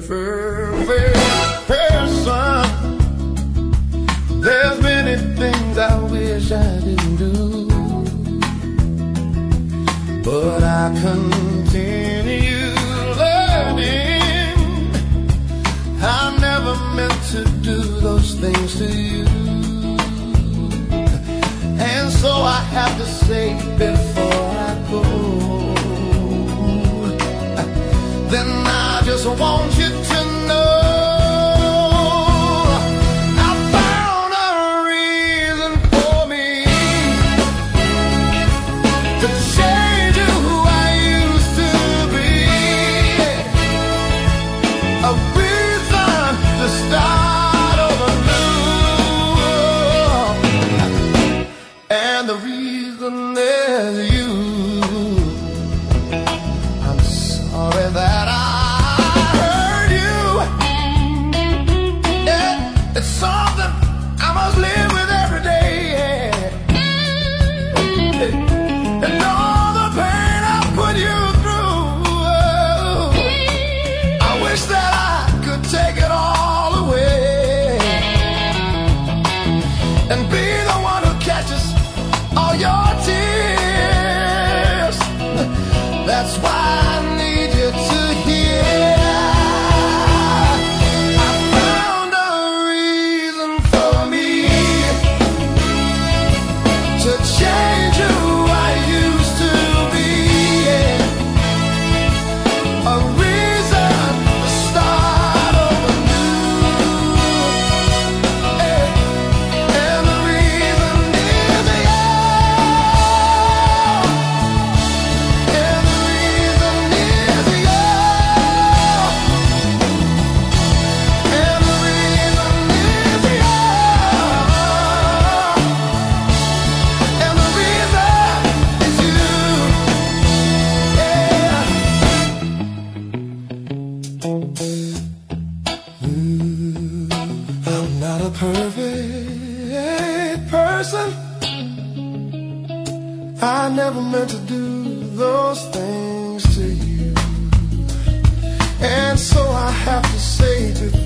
perfect person. There's many things I wish I didn't do, but I continue learning. I never meant to do those things to you, and so I have to say before I go, then I just want you to know I found a reason for me to change who I used to be, a reason to start over new, and the reason is you. I'm sorry that I hurt you. Yeah, it's something I must live with every day. Yeah. And all the pain I put you through, I wish that I could take it all away and be the one who catches all your tears. That's why I need you to hear. I found a reason for me to change who I used to be, a reason to start over new, and the reason is you. And the reason is you. And the reason is you. And the reason is you. Yeah. I'm not a perfect person. I never meant to do those things to you, and so I have to say to